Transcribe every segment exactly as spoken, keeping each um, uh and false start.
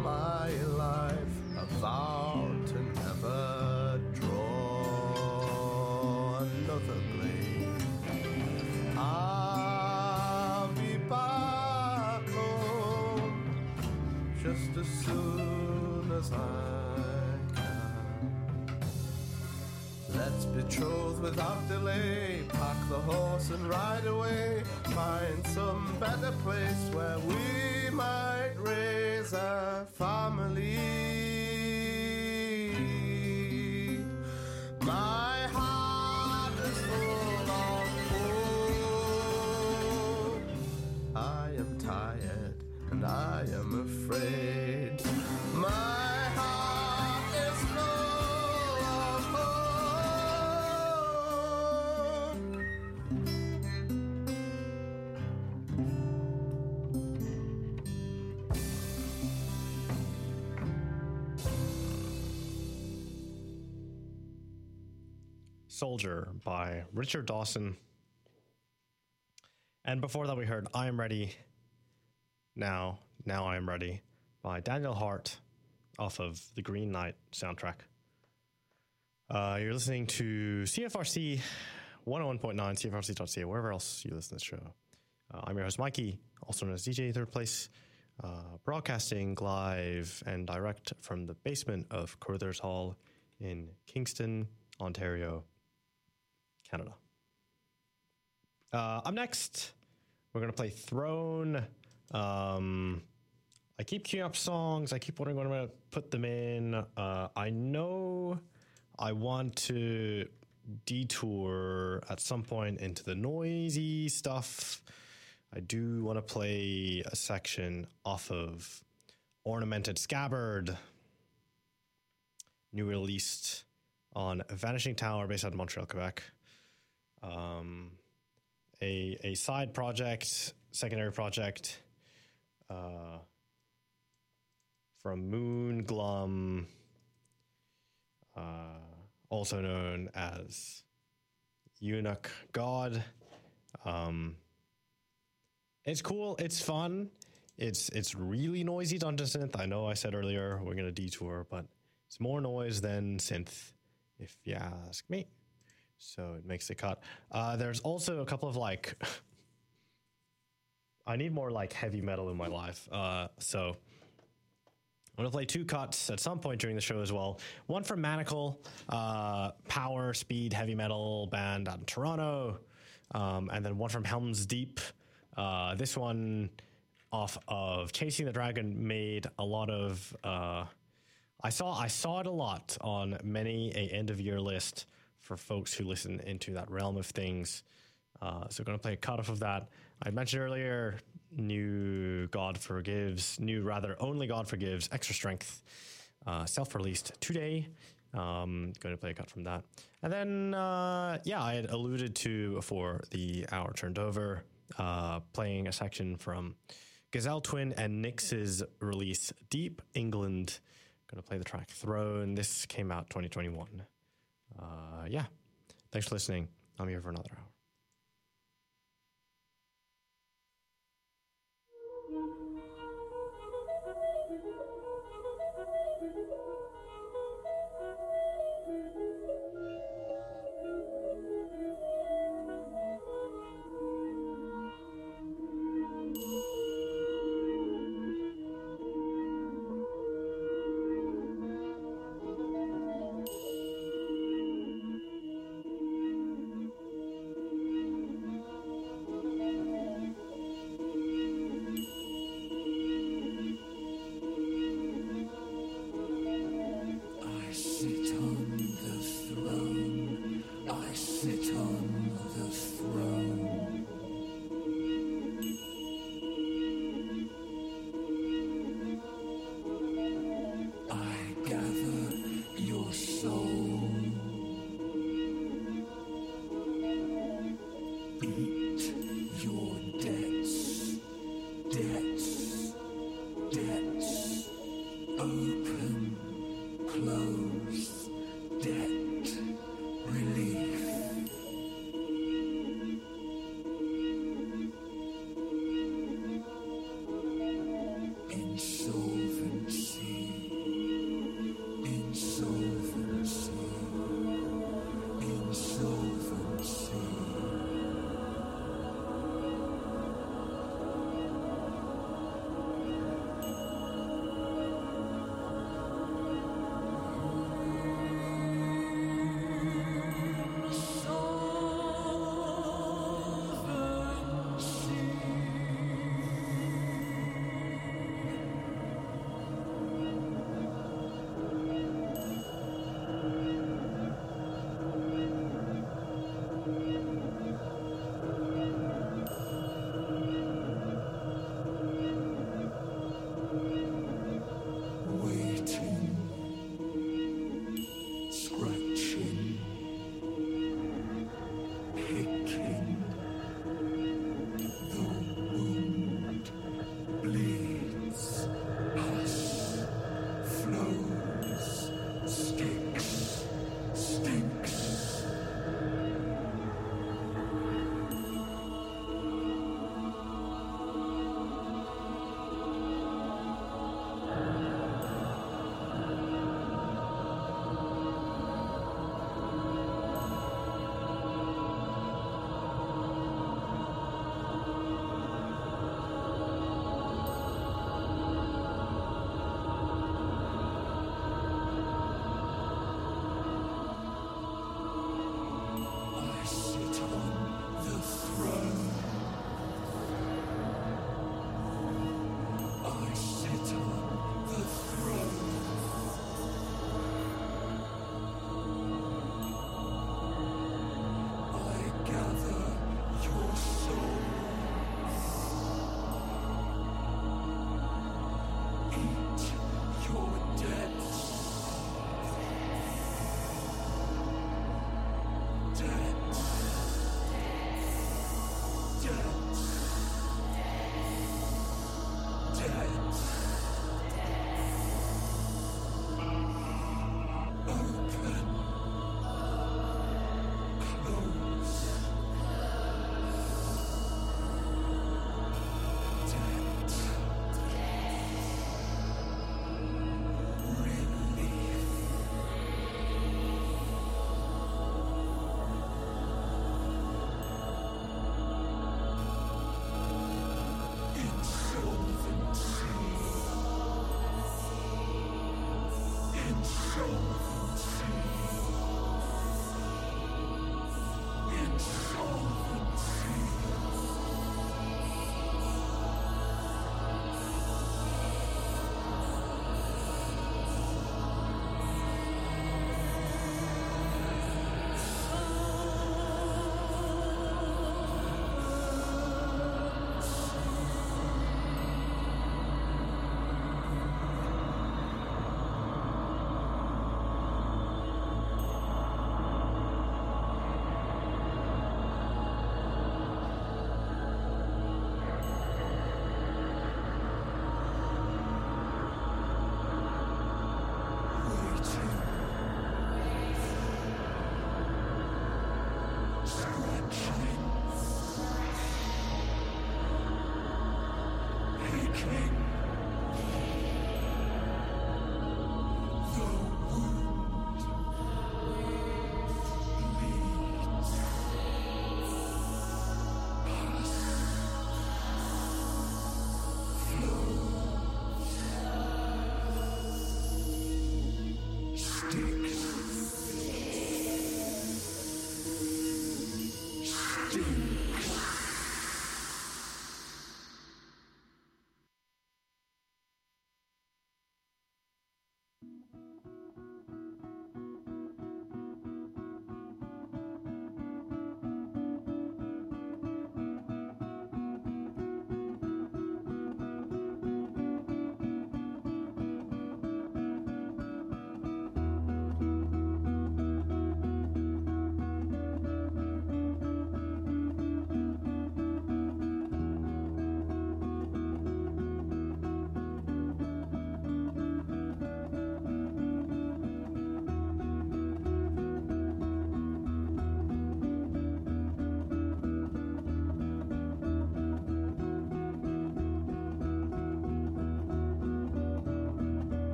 my life, a vow to never draw another blade. I'll be back home just as soon as I can. Let's betroth without delay, pack the horse and ride away, find some better place where we might raise a family. My heart is full of hope. I am tired and I am afraid. My heart is full of Soldier by Richard Dawson. And before that we heard I Am Ready Now, Now I Am Ready by Daniel Hart off of the Green Knight soundtrack. Uh, you're listening to C F R C one oh one point nine, C F R C dot C A, wherever else you listen to this show. Uh, I'm your host Mikey, also known as D J Third Place, uh, broadcasting live and direct from the basement of Carruthers Hall in Kingston, Ontario, Canada. Uh, up next, we're going to play Throne. Um, I keep queuing up songs. I keep wondering when I'm going to put them in. Uh, I know I want to detour at some point into the noisy stuff. I do want to play a section off of Ornamented Scabbard, new released on Vanishing Tower, based out of Montreal, Quebec. Um, a a side project, secondary project, uh, from Moon Glum, uh, also known as Eunuch God. Um, it's cool. It's fun. It's it's really noisy Dungeon synth. I know I said earlier we're gonna detour, but it's more noise than synth, if you ask me. So it makes the cut. Uh, there's also a couple of like, I need more like heavy metal in my life. Uh, so I'm going to play two cuts at some point during the show as well. One from Manacle, uh, power, speed, heavy metal band out in Toronto. Um, and then one from Helm's Deep. Uh, this one off of Chasing the Dragon made a lot of, uh, I saw, I saw it a lot on many a end of year list for folks who listen into that realm of things. Uh, so going to play a cut off of that. I mentioned earlier, new God Forgives, new rather Only God Forgives, Extra Strength, uh, self-released today. Um, going to play a cut from that. And then, uh, yeah, I had alluded to before the hour turned over, uh, playing a section from Gazelle Twin and Nyx's release, Deep England. Going to play the track Throne. This came out twenty twenty-one. Uh, yeah, thanks for listening. I'm here for another hour. Insolvency.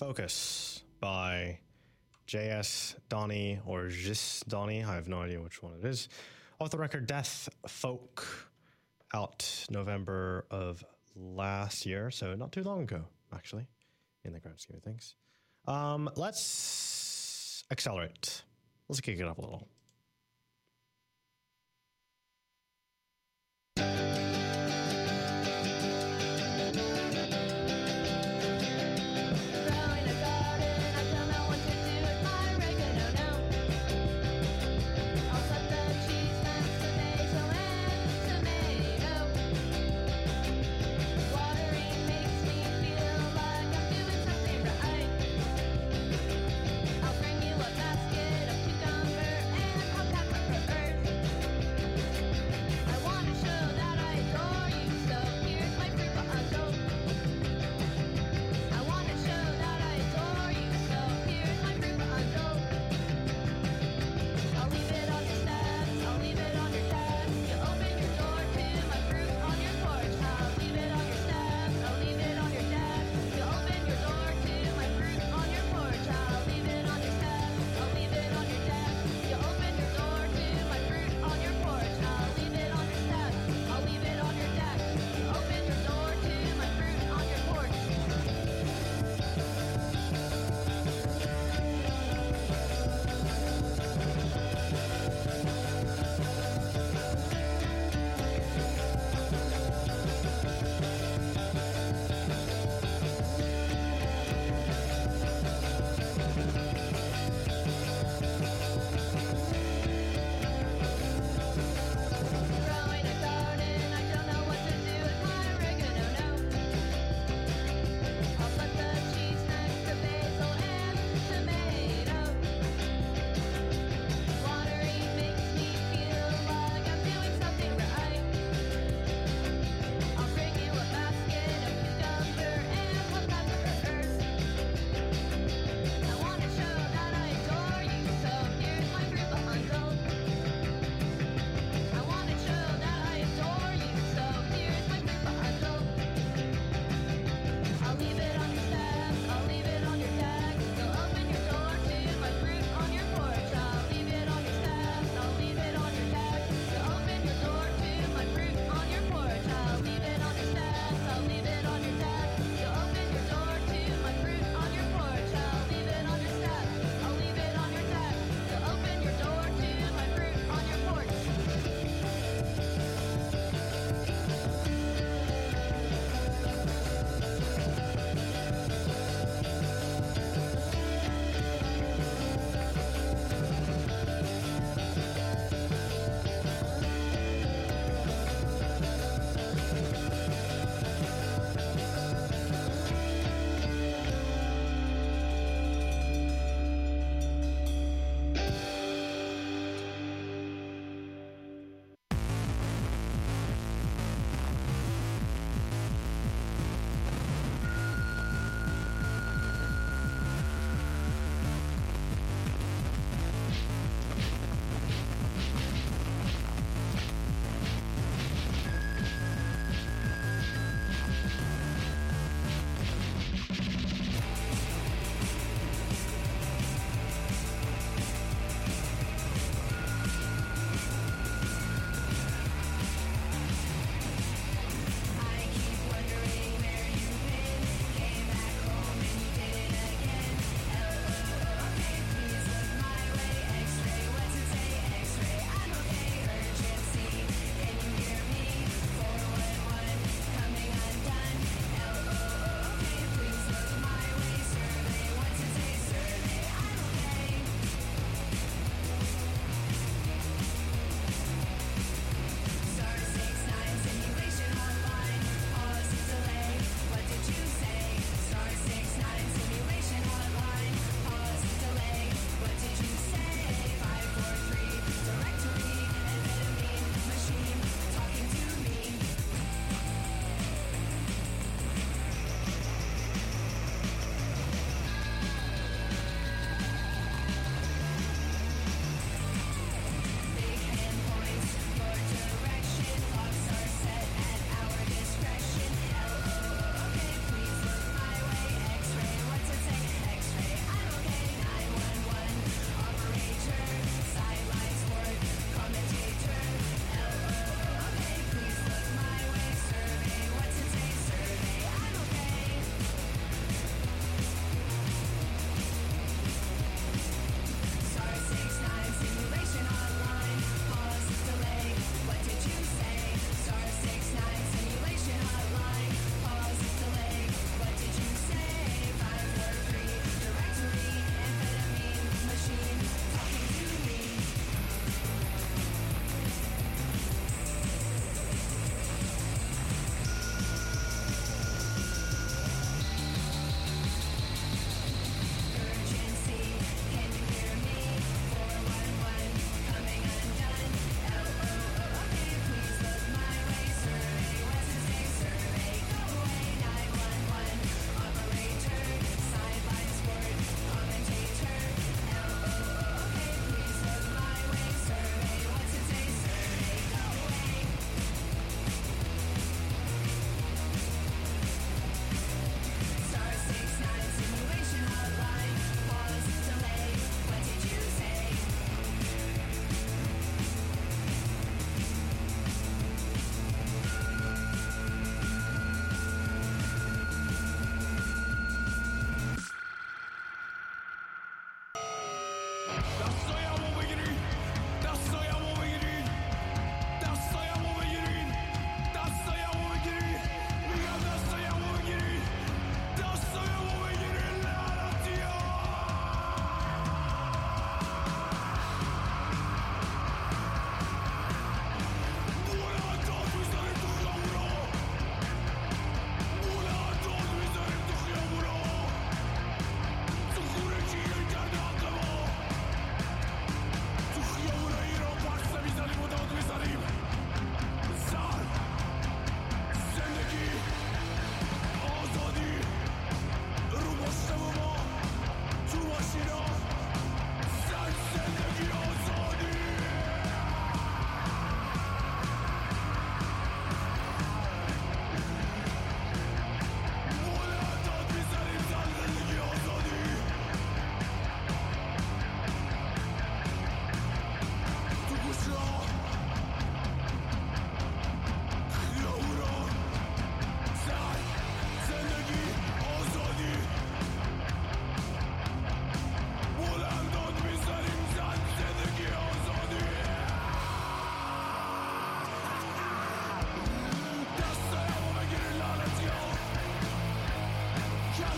Focus by J S Donnie or Jis Donnie. I have no idea which one it is. Off the record, Death Folk, out November of last year, so not too long ago, actually, in the grand scheme of things. Um, let's accelerate. Let's kick it up a little. I'll bring you a basket of cucumber and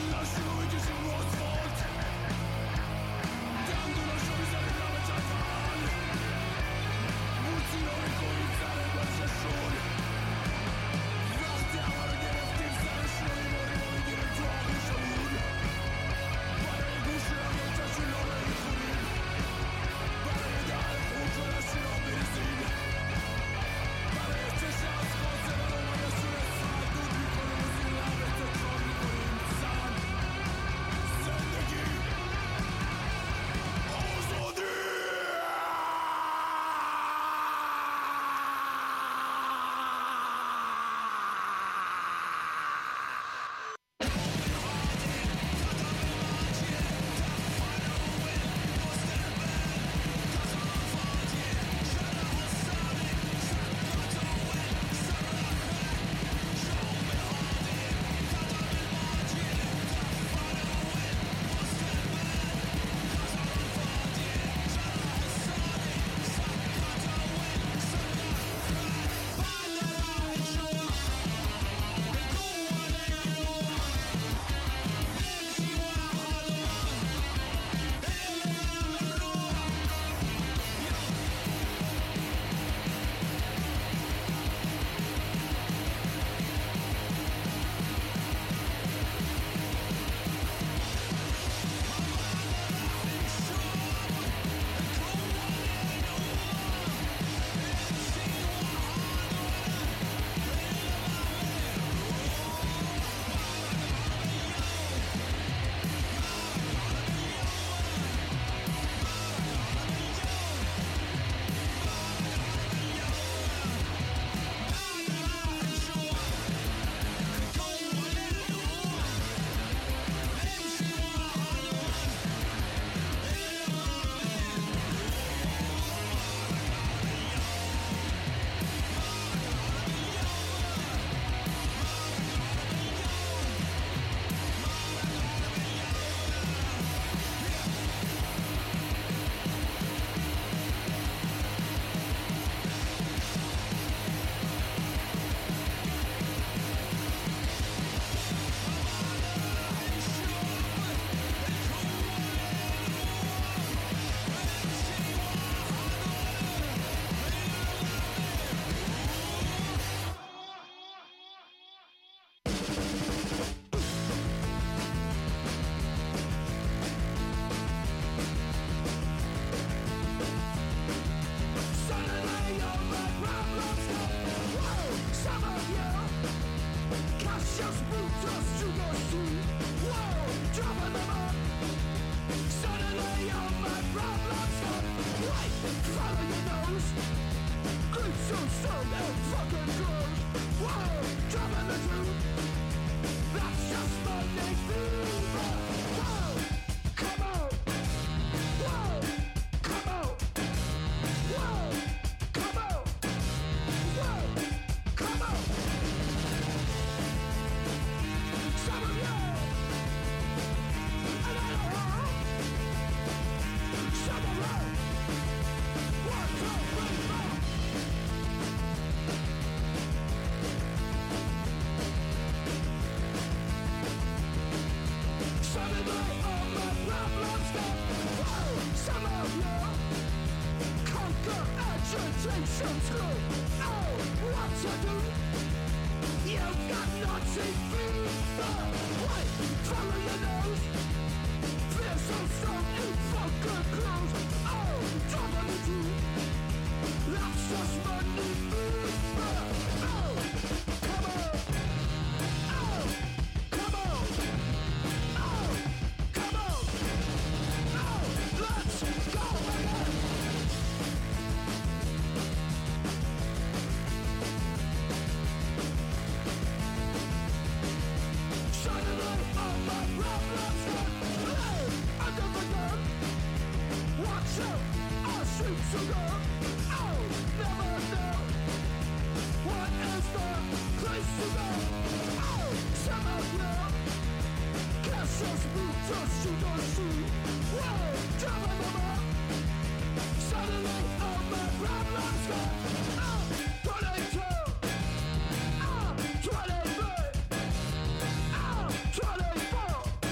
twenty-four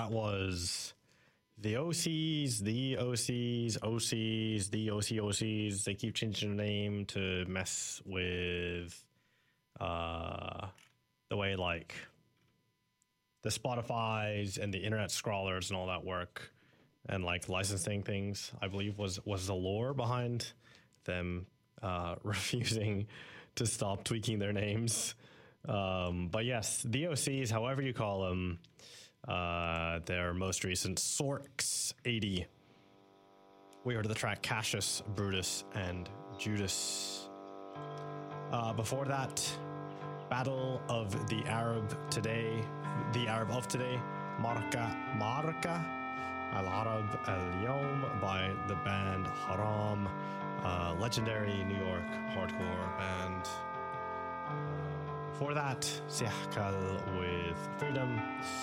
that was the O Cs, the O Cs, O Cs, the O C O Cs. They keep changing the name to mess with uh, the way like the Spotify's and the internet scrawlers and all that work, and like licensing things. I believe was was the lore behind them uh, refusing to stop tweaking their names. Um, but yes, the O Cs, however you call them, uh, their most recent Sorks eighty. We heard the track Cassius, Brutus, and Judas. Uh, before that, Battle of the Arab today, the Arab of today, Marka Marka Al Arab Al Yom by the band Haram, uh, legendary New York hardcore band. Before that, Sihkal with Freedom,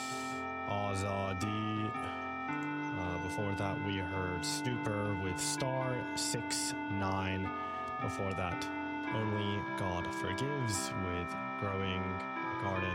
Azadi. Uh, before that, we heard Snooper with Star six nine. Before that, Only God Forgives with Growing Garden.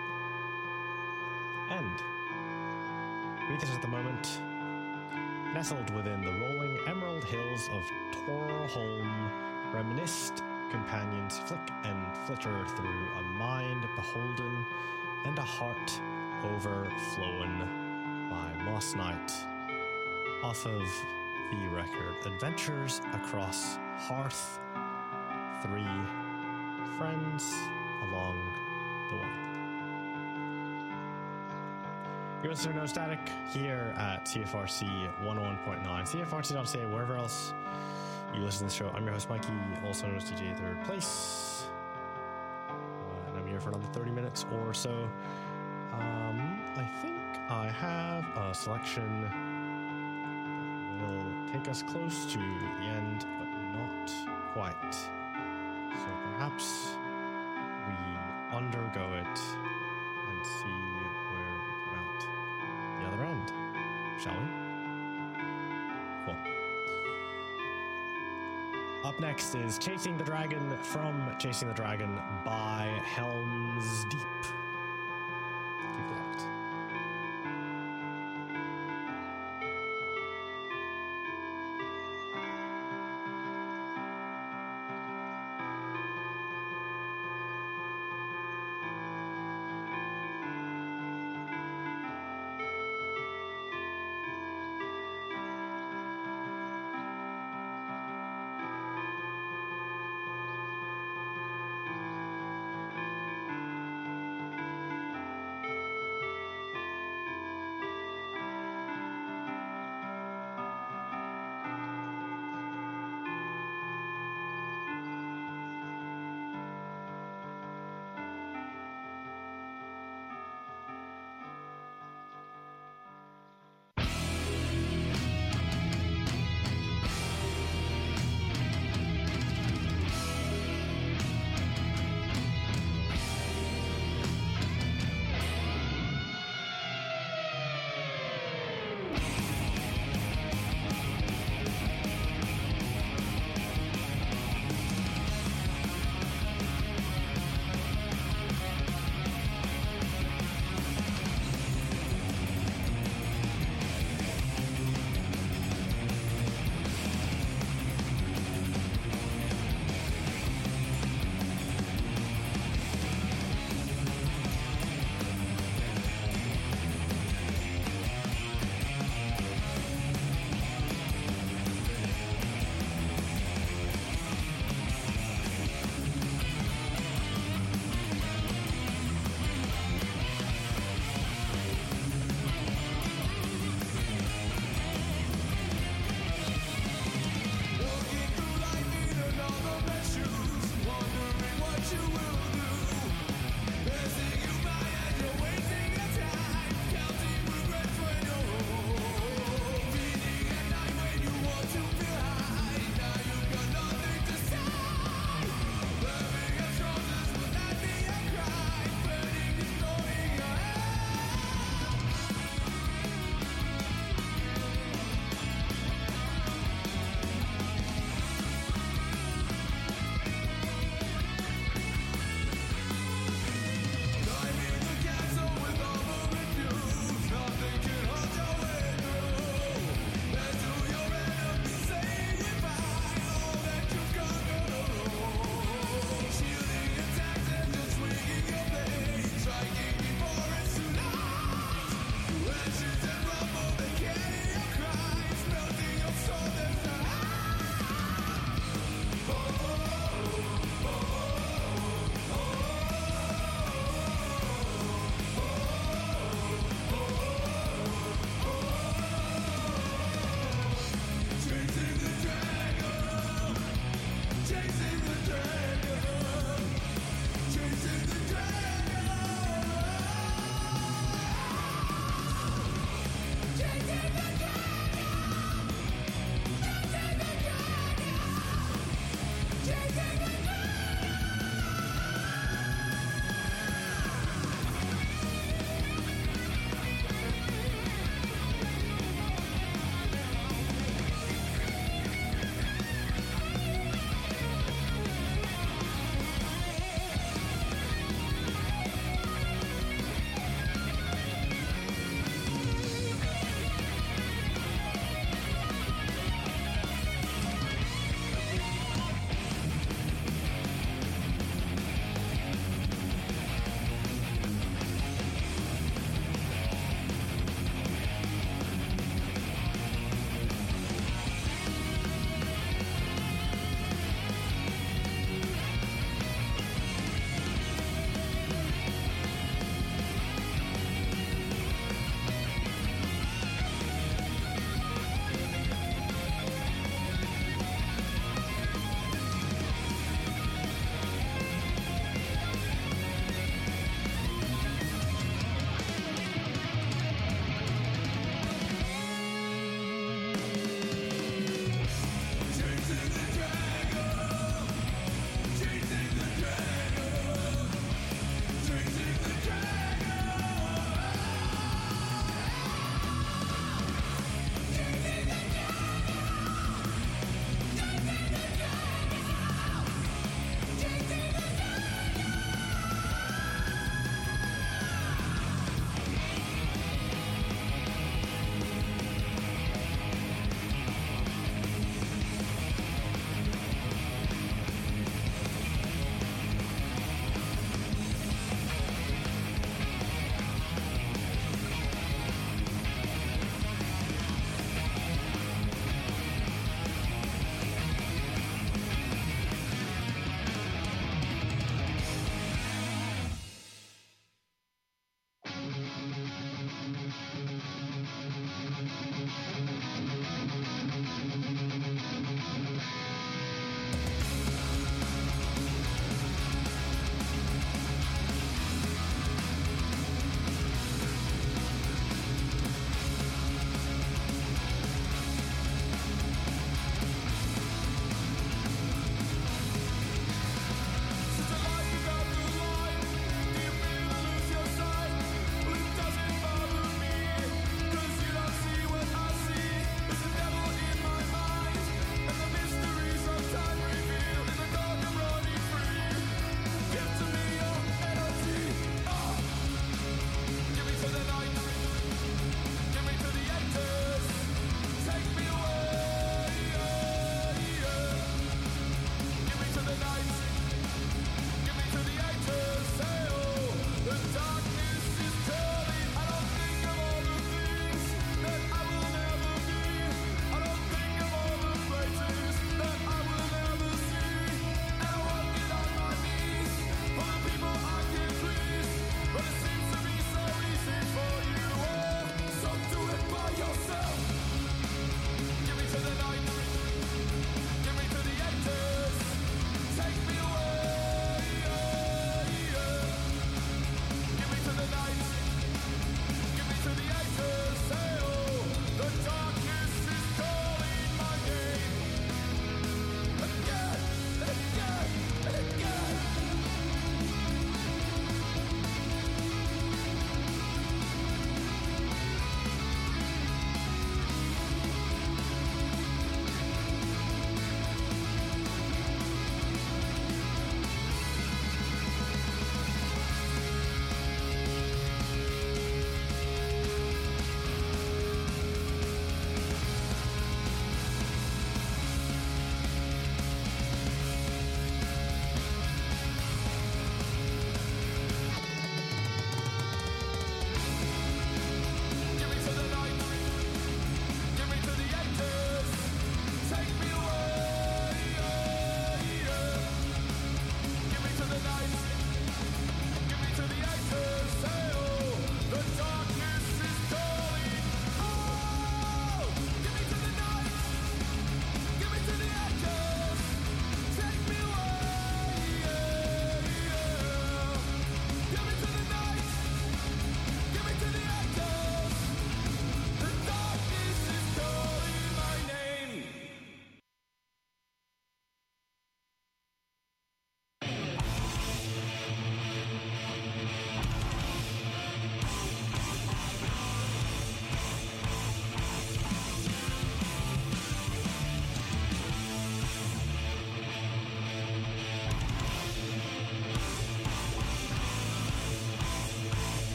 And meet us at the moment, nestled within the rolling emerald hills of Torholm, reminisced companions flick and flitter through a mind beholden and a heart overflown by Moss Knight, off of the record Adventures Across Hearth, three friends along the way. You're listening to No Static here at C F R C one oh one point nine, C F R C dot C A, wherever else you listen to the show. I'm your host, Mikey, also known as D J Third Place. Uh, and I'm here for another thirty minutes or so. Um, I think I have a selection that will take us close to the end, but not quite. So perhaps we undergo it and see where we come out the other end, shall we? Cool. Up next is Chasing the Dragon from Chasing the Dragon by Helm's Deep. Keep it locked.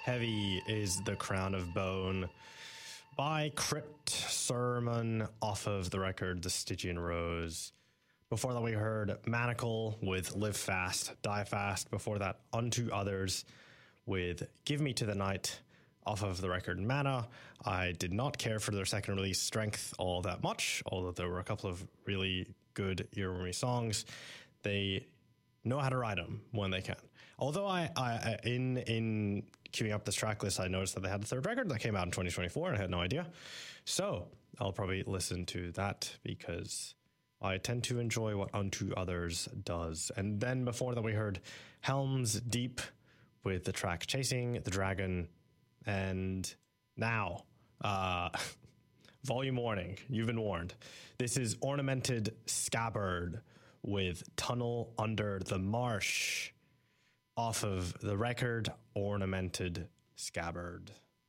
Heavy is the Crown of Bone by Crypt Sermon off of the record The Stygian Rose. Before that, we heard Manacle with Live Fast, Die Fast. Before that, Unto Others with Give Me to the Night off of the record Mana. I did not care for their second release, Strength, all that much, although there were a couple of really good Irumuri songs. They know how to write them when they can. Although I, I in in queuing up this track list, I noticed that they had a third record that came out in twenty twenty-four, and I had no idea. So I'll probably listen to that because I tend to enjoy what Unto Others does. And then before that, we heard Helm's Deep with the track Chasing the Dragon. And now, uh, volume warning, you've been warned. This is Ornamented Scabbard with Tunnel Under the Marsh off of the record Ornamented Scabbard.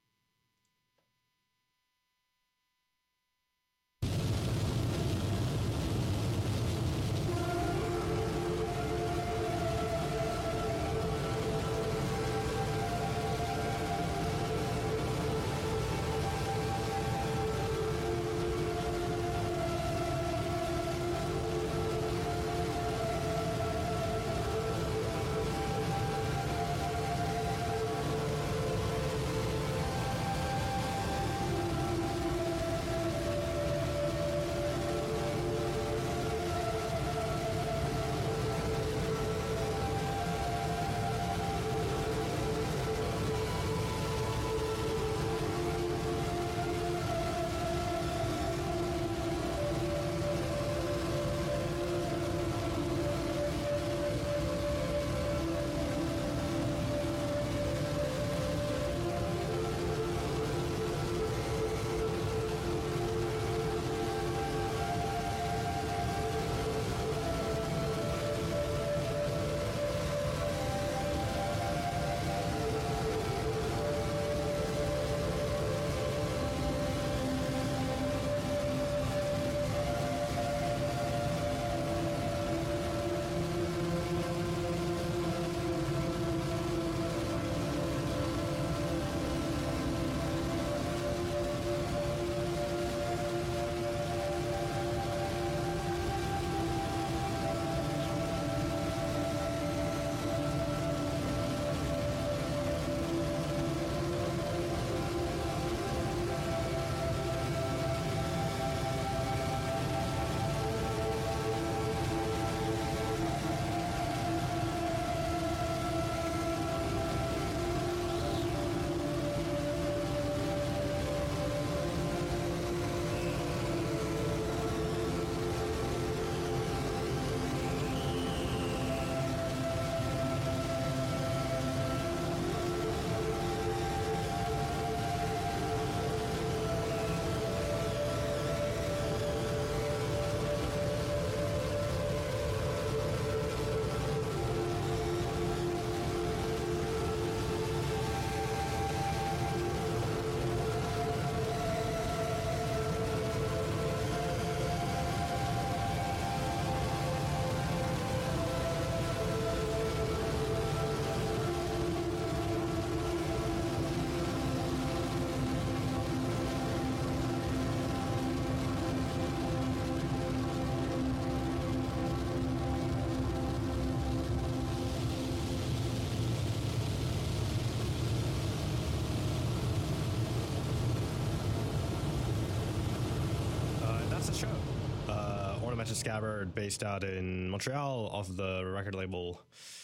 Scabbard, based out in Montreal, off the record label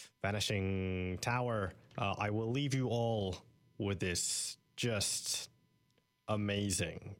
Vanishing Tower. Uh, I will leave you all with this just amazing,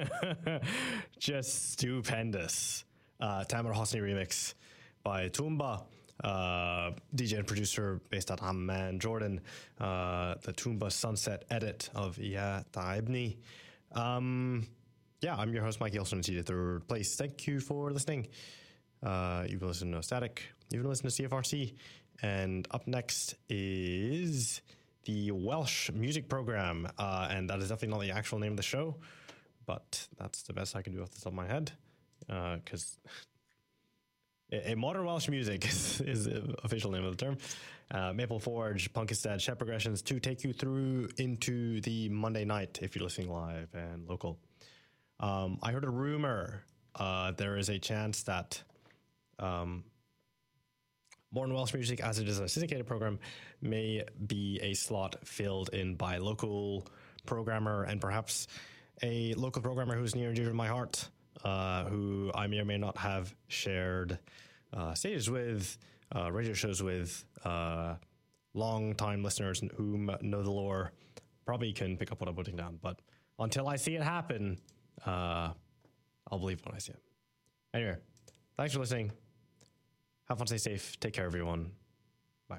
just stupendous uh, Tamer Hosni remix by Toomba, uh, D J and producer based out of Amman, Jordan. Uh, the Toomba Sunset edit of Ya Taibni. Um, Yeah, I'm your host, Mike Yelson, in the third place. Thank you for listening. Uh, you've been listening to No Static. You've been listening to C F R C. And up next is the Welsh Music Program. Uh, and that is definitely not the actual name of the show, but that's the best I can do off the top of my head. Because uh, a, a modern Welsh music is, is the official name of the term. Uh, Maple Forge, Punkestead, Shep Progressions to take you through into the Monday night if you're listening live and local. Um, I heard a rumor. Uh, there is a chance that um, Modern Welsh Music, as it is a syndicated program, may be a slot filled in by local programmer and perhaps a local programmer who's near and dear to my heart, uh, who I may or may not have shared uh, stages with, uh, radio shows with, uh, long-time listeners who know the lore probably can pick up what I'm putting down. But until I see it happen, uh, I'll believe when I see it. Anyway, thanks for listening. Have fun, stay safe. Take care, everyone. Bye.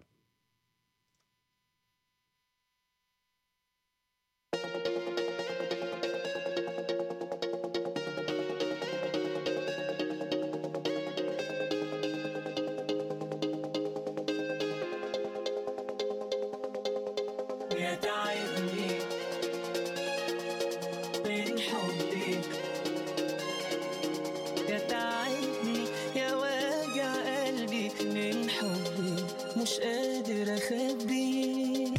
مش قادر أخبي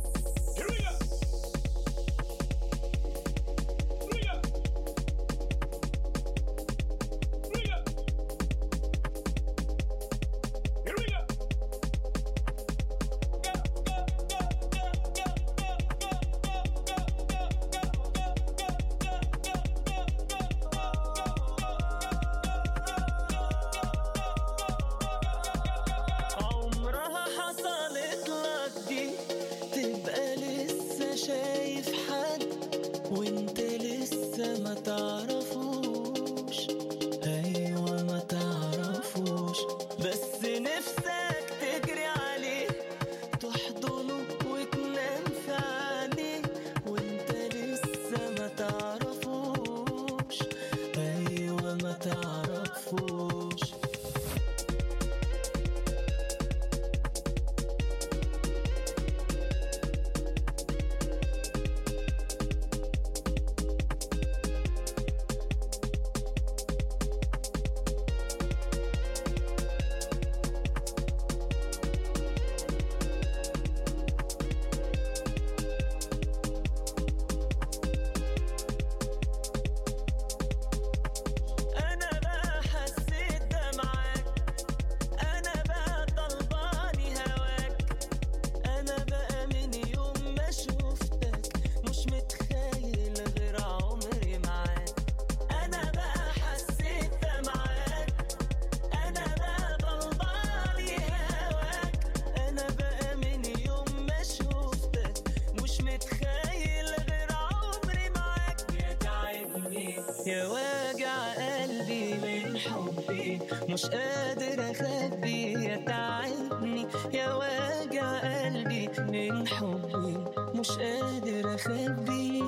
يا واجع قلبي من حبي مش قادر أخبي يا تعبني يا واجع قلبي من حبي مش قادر أخبي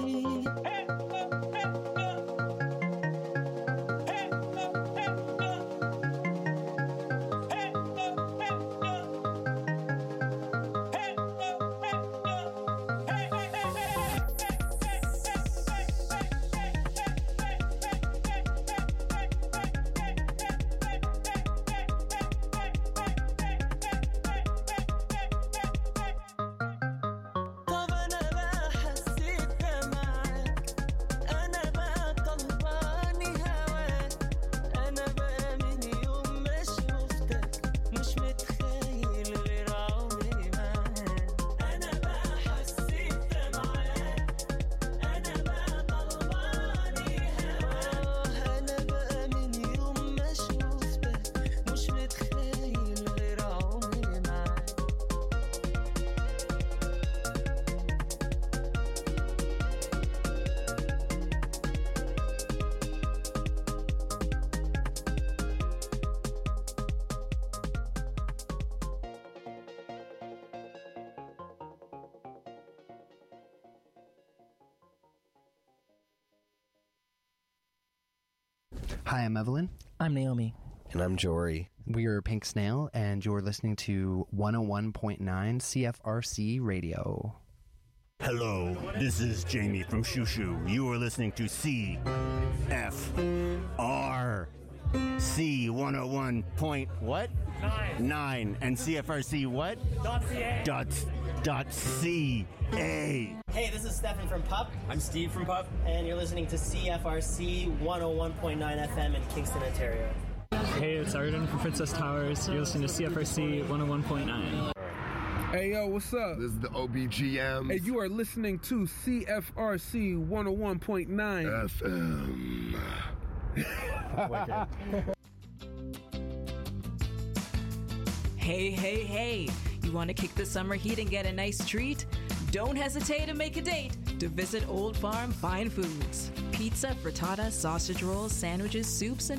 Hi, I'm Evelyn. I'm Naomi. And I'm Jory. We are Pink Snail, and you're listening to one oh one point nine C F R C Radio. Hello, this is Jamie from Shushu. You are listening to C F R C one oh one point what? Nine. Nine. And C F R C what? Dot .ca. Dot, dot C A. Hey, this is Stefan from P U P. I'm Steve from P U P. And you're listening to C F R C one oh one point nine F M in Kingston, Ontario. Hey, it's Arden from Princess Towers. You're listening to C F R C one oh one point nine. Hey, yo, what's up? This is the O B G M. Hey, you are listening to C F R C one oh one point nine F M. Hey, hey, hey. You want to kick the summer heat and get a nice treat? Don't hesitate to make a date to visit Old Farm Fine Foods. Pizza, frittata, sausage rolls, sandwiches, soups, and